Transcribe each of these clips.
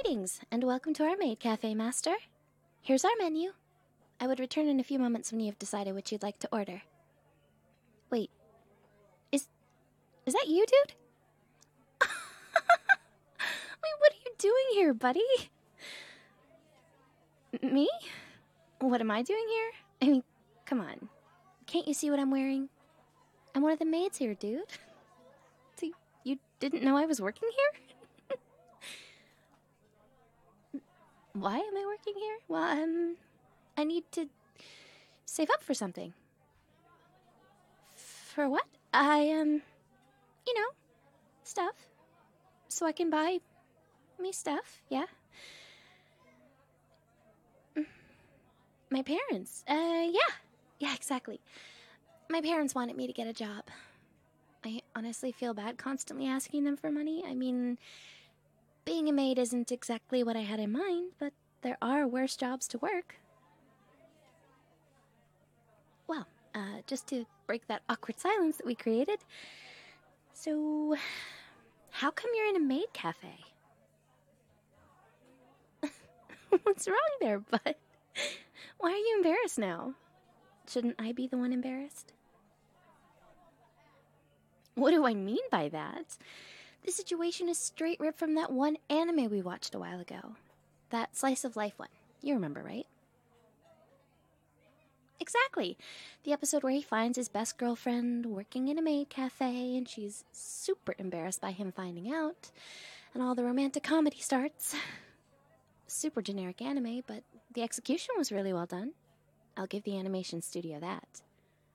Greetings, and welcome to our maid cafe, Master. Here's our menu. I would return in a few moments when you have decided what you'd like to order. Wait, is that you, dude? Wait, what are you doing here, buddy? Me? What am I doing here? I mean, come on. Can't you see what I'm wearing? I'm one of the maids here, dude. So you didn't know I was working here? Why am I working here? Well, I need to save up for something. For what? Stuff. So I can buy me stuff, yeah? My parents, yeah, exactly. My parents wanted me to get a job. I honestly feel bad constantly asking them for money. I mean, being a maid isn't exactly what I had in mind, but there are worse jobs to work. Well, just to break that awkward silence that we created. So, how come you're in a maid cafe? What's wrong there, bud? Why are you embarrassed now? Shouldn't I be the one embarrassed? What do I mean by that? The situation is straight ripped from that one anime we watched a while ago. That slice of life one. You remember, right? Exactly. The episode where he finds his best girlfriend working in a maid cafe and she's super embarrassed by him finding out, and all the romantic comedy starts. Super generic anime, but the execution was really well done. I'll give the animation studio that.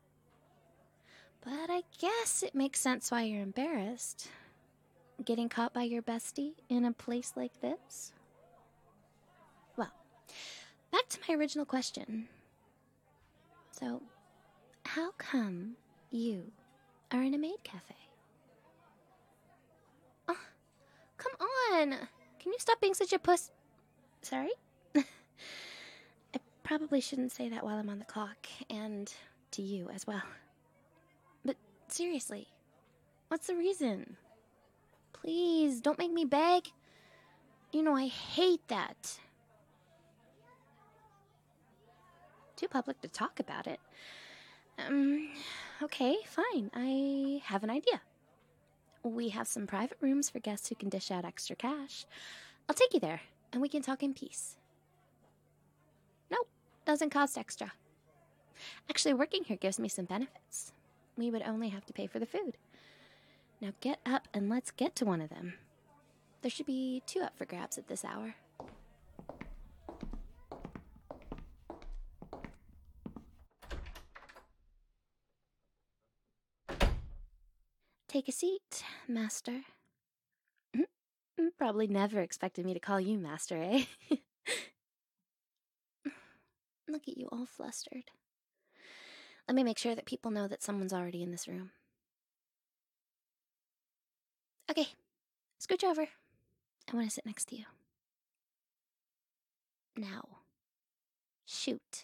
But I guess it makes sense why you're embarrassed. Getting caught by your bestie in a place like this? Well, back to my original question. So, how come you are in a maid cafe? Oh, come on! Can you stop being such a puss... Sorry? I probably shouldn't say that while I'm on the clock, and to you as well. But seriously, what's the reason? Please, don't make me beg. You know I hate that. Too public to talk about it. Okay, fine. I have an idea. We have some private rooms for guests who can dish out extra cash. I'll take you there, and we can talk in peace. Nope, doesn't cost extra. Actually, working here gives me some benefits. We would only have to pay for the food. Now get up and let's get to one of them. There should be 2 up for grabs at this hour. Take a seat, Master. Probably never expected me to call you Master, eh? Look at you all flustered. Let me make sure that people know that someone's already in this room. Okay, scooch over. I want to sit next to you. Now, shoot.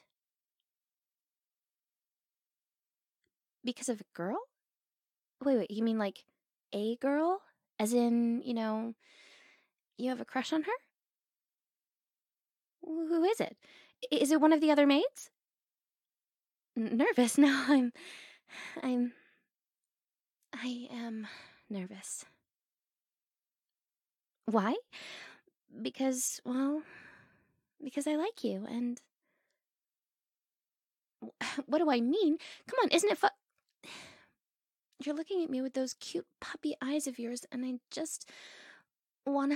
Because of a girl? Wait, you mean like a girl? As in, you have a crush on her? Who is it? Is it one of the other maids? Nervous? No, I am nervous. Why? Because I like you, and... What do I mean? Come on, isn't it You're looking at me with those cute puppy eyes of yours, and I just wanna...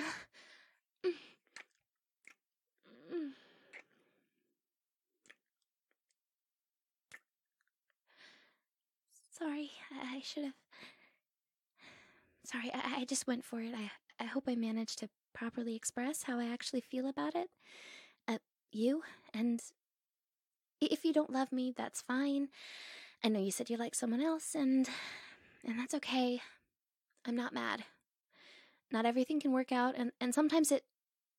Sorry, I should have... Sorry, I just went for it. I hope I managed to properly express how I actually feel about it. You, and if you don't love me, that's fine. I know you said you like someone else, and that's okay. I'm not mad. Not everything can work out, and sometimes it...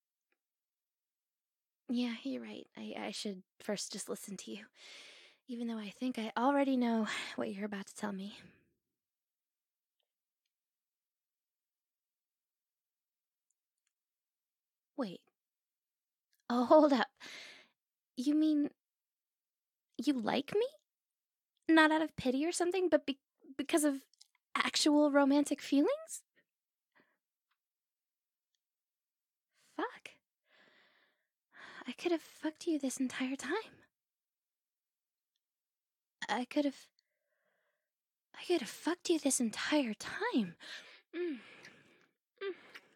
Yeah, you're right. I should first just listen to you, even though I think I already know what you're about to tell me. Wait. Oh, hold up. You mean you like me? Not out of pity or something, but because of actual romantic feelings? Fuck. I could have fucked you this entire time. I could have fucked you this entire time. Mm. Mm.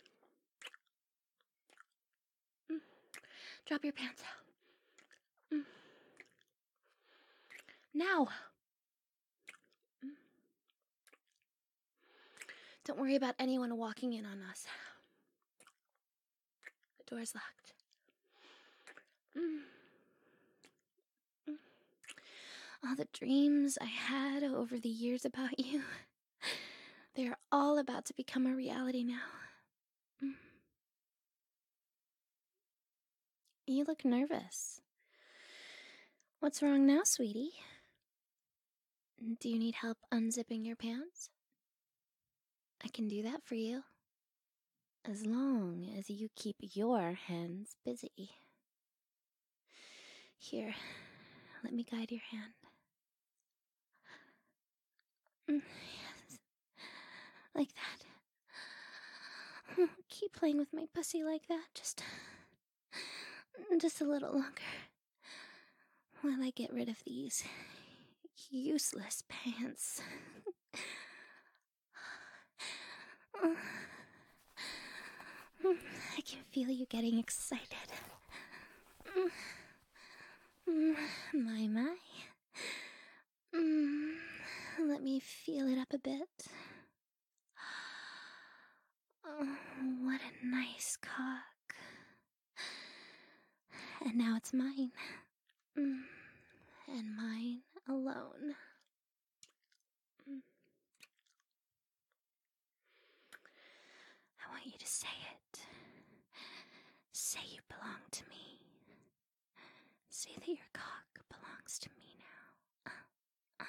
Mm. Drop your pants. Mm. Now. Mm. Don't worry about anyone walking in on us. The door's locked. Mm. Mm. All the dreams I had over the years about you, they're all about to become a reality now. Mm. You look nervous. What's wrong now, sweetie? Do you need help unzipping your pants? I can do that for you. As long as you keep your hands busy. Here, let me guide your hand. Yes, like that. Keep playing with my pussy like that, just a little longer. While I get rid of these useless pants. I can feel you getting excited. My. Let me feel it up a bit. Oh, what a nice cock. And now it's mine. And mine alone. I want you to say it. Say you belong to me. Say that your cock belongs to me now.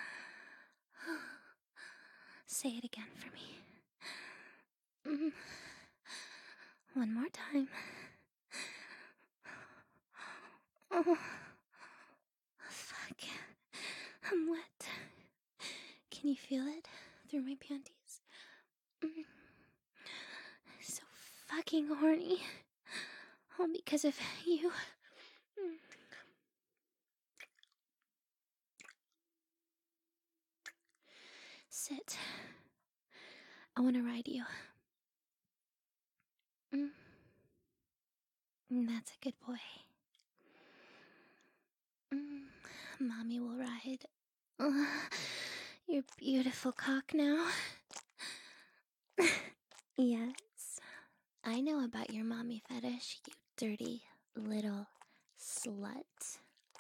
Say it again for me. One more time. Oh, fuck. I'm wet. Can you feel it through my panties? So fucking horny. All because of you. Sit. I want to ride you. That's a good boy. Mommy will ride. Your beautiful cock now. Yes. I know about your mommy fetish, you dirty little slut.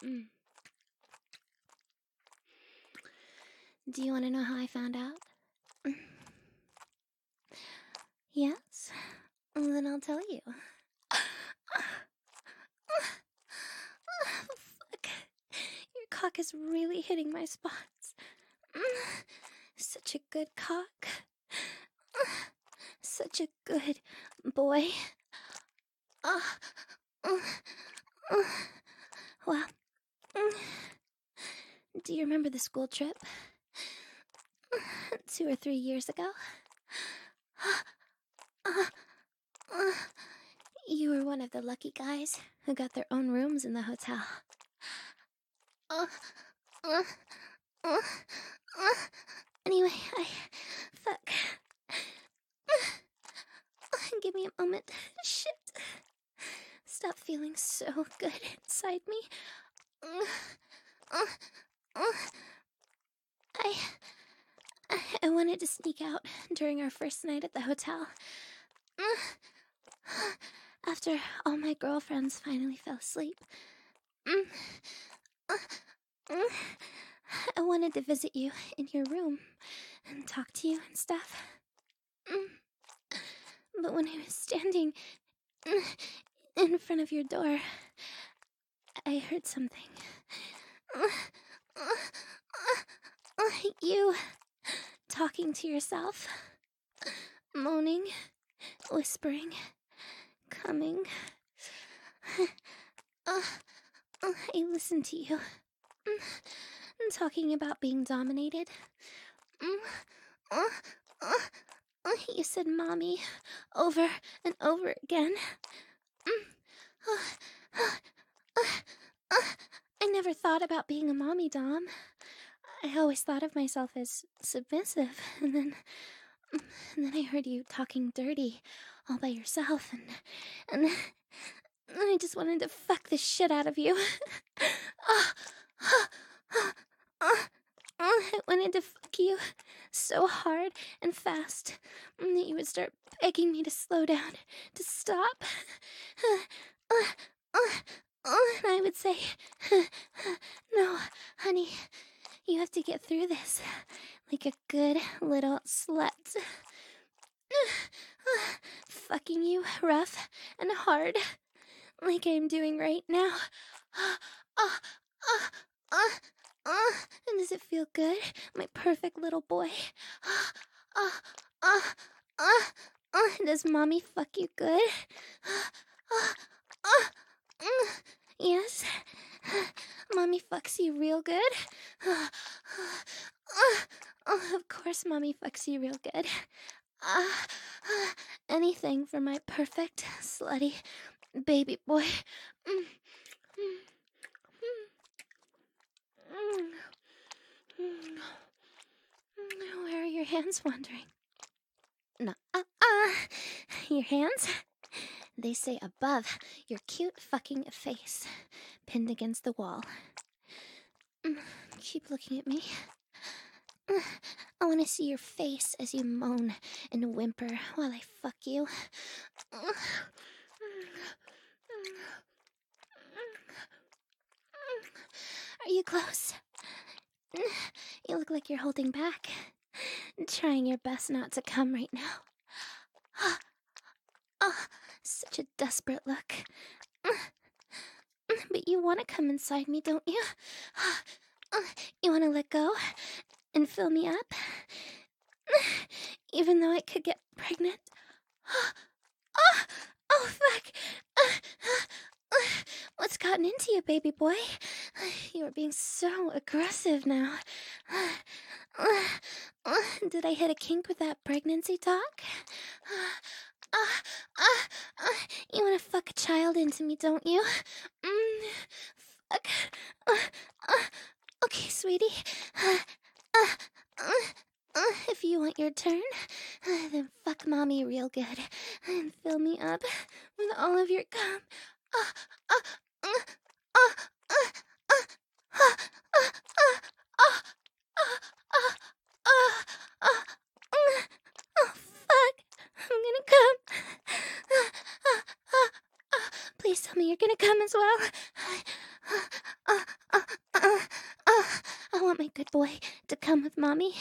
Do you want to know how I found out? Yes? Then I'll tell you. Fuck. Your cock is really hitting my spots. Such a good cock. Such a good boy. Well, do you remember the school trip? 2 or 3 years ago? You were one of the lucky guys who got their own rooms in the hotel. Anyway, fuck. Give me a moment. Shit. Stop feeling so good inside me. I wanted to sneak out during our first night at the hotel. After all my girlfriends finally fell asleep. I wanted to visit you in your room and talk to you and stuff. But when I was standing in front of your door, I heard something. You talking to yourself, moaning, whispering, coming. I listened to you. Talking about being dominated. You said mommy over and over again. I never thought about being a mommy, Dom. I always thought of myself as submissive, and then I heard you talking dirty all by yourself, and I just wanted to fuck the shit out of you. I wanted to fuck you so hard and fast that you would start begging me to slow down, to stop. And I would say, no, honey, you have to get through this like a good little slut. Fucking you rough and hard, like I'm doing right now. And does it feel good, my perfect little boy? Does mommy fuck you good? Yes? Mommy fucks you real good? Of course mommy fucks you real good. Anything for my perfect, slutty baby boy. Where are your hands wandering? No. Your hands? They say above your cute fucking face, pinned against the wall. Keep looking at me. I want to see your face as you moan and whimper while I fuck you. Are you close? You look like you're holding back, trying your best not to come right now. Such a desperate look. But you want to come inside me, don't you? You want to let go and fill me up? Even though I could get pregnant? Oh, fuck. What's gotten into you, baby boy? You are being so aggressive now. Did I hit a kink with that pregnancy talk? You want to fuck a child into me, don't you? Fuck. Okay, sweetie. If you want your turn, then fuck mommy real good and fill me up with all of your cum. Oh, fuck. I'm gonna come. Please tell me you're gonna come as well. I want my good boy to come with mommy.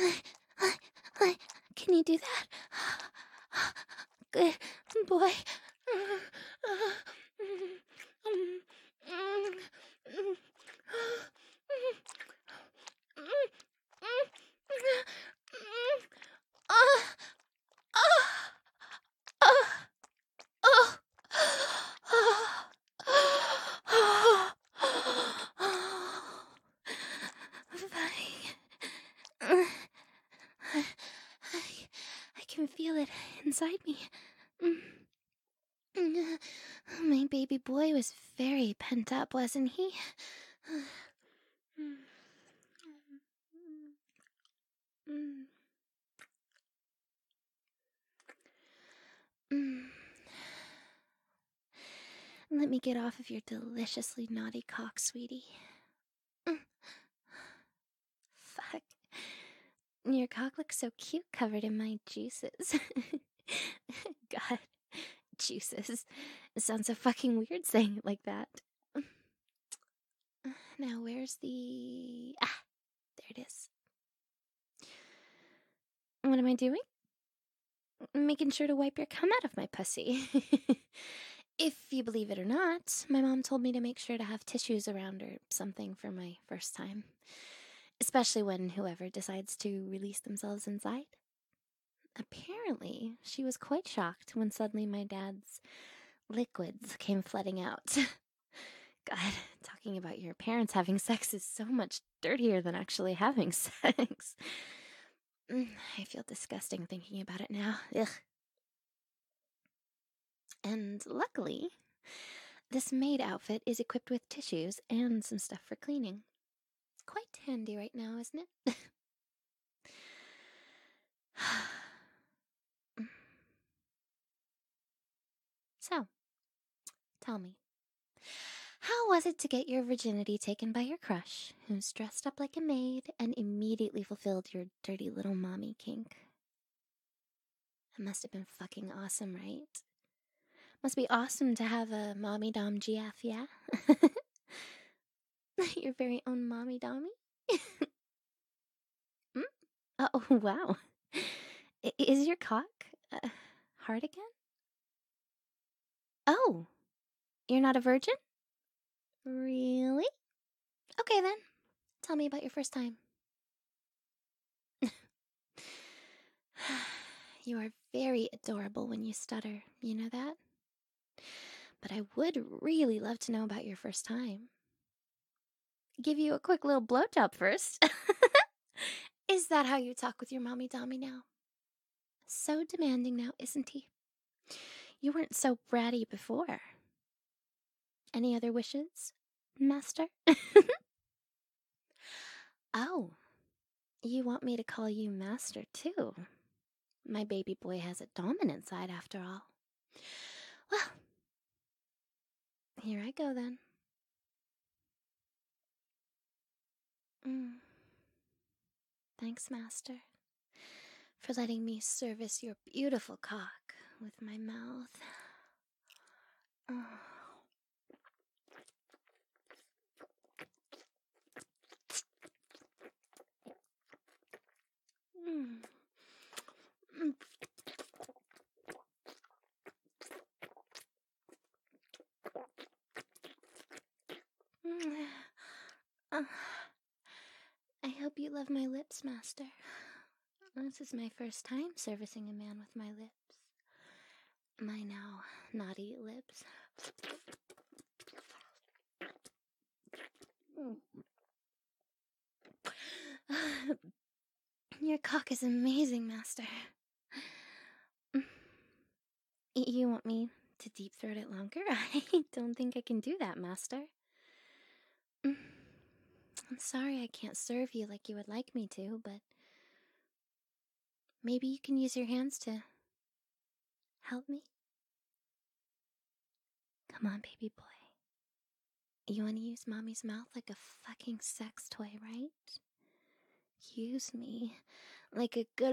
Can you do that? Good boy. I can feel it inside me. My baby boy was very pent up, wasn't he? Let me get off of your deliciously naughty cock, sweetie. Fuck. Your cock looks so cute covered in my juices. God, juices. It sounds so fucking weird saying it like that. Now, where's the... Ah, there it is. What am I doing? Making sure to wipe your cum out of my pussy. If you believe it or not, my mom told me to make sure to have tissues around or something for my first time. Especially when whoever decides to release themselves inside. Apparently, she was quite shocked when suddenly my dad's liquids came flooding out. God, talking about your parents having sex is so much dirtier than actually having sex. I feel disgusting thinking about it now. Ugh. And luckily, this maid outfit is equipped with tissues and some stuff for cleaning. Quite handy right now, isn't it? So, tell me, how was it to get your virginity taken by your crush, who's dressed up like a maid and immediately fulfilled your dirty little mommy kink? It must have been fucking awesome, right? Must be awesome to have a mommy dom GF, yeah? Your very own mommy dommy? Hmm? Oh, wow. Is your cock hard again? Oh, you're not a virgin? Really? Okay then. Tell me about your first time. You are very adorable when you stutter, you know that? But I would really love to know about your first time. Give you a quick little blowjob first. Is that how you talk with your mommy dommy now? So demanding now, isn't he? You weren't so bratty before. Any other wishes, master? Oh, you want me to call you master too? My baby boy has a dominant side after all. Well, here I go then. Thanks, master, for letting me service your beautiful cock with my mouth. I hope you love my lips, master. This is my first time servicing a man with my lips. My now naughty lips. Your cock is amazing, master. You want me to deep throat it longer? I don't think I can do that, master. I'm sorry I can't serve you like you would like me to, but maybe you can use your hands to help me? Come on, baby boy. You want to use mommy's mouth like a fucking sex toy, right? Use me like a good...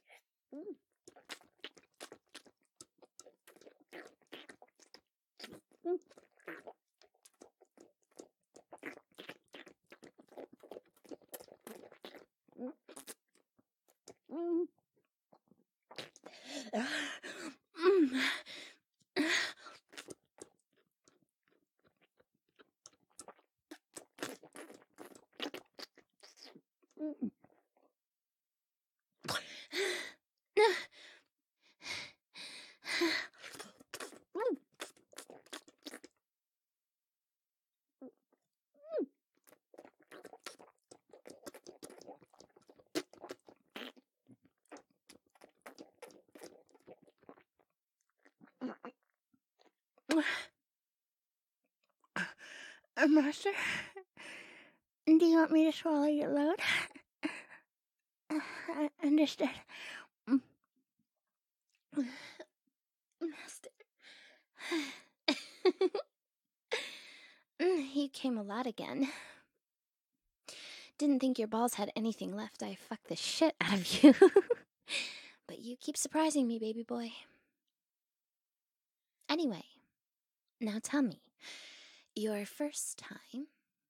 Master, do you want me to swallow your load? Understood. Master. You came a lot again. Didn't think your balls had anything left. I fucked the shit out of you. But you keep surprising me, baby boy. Anyway, now tell me, your first time?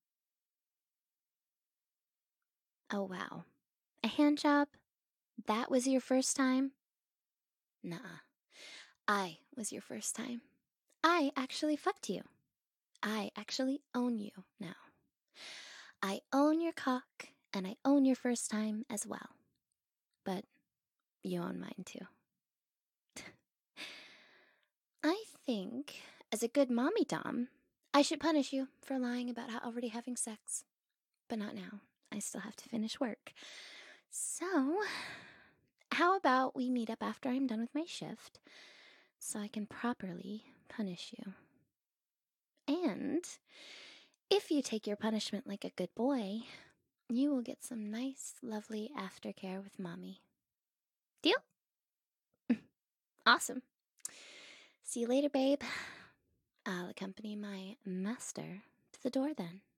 Oh, wow. A hand job? That was your first time? Nuh-uh. I was your first time. I actually fucked you. I actually own you now. I own your cock, and I own your first time as well. But you own mine too. I think, as a good mommy dom, I should punish you for lying about already having sex. But not now. I still have to finish work. So, how about we meet up after I'm done with my shift so I can properly punish you? And if you take your punishment like a good boy, you will get some nice, lovely aftercare with Mommy. Deal? Awesome. See you later, babe. I'll accompany my master to the door then.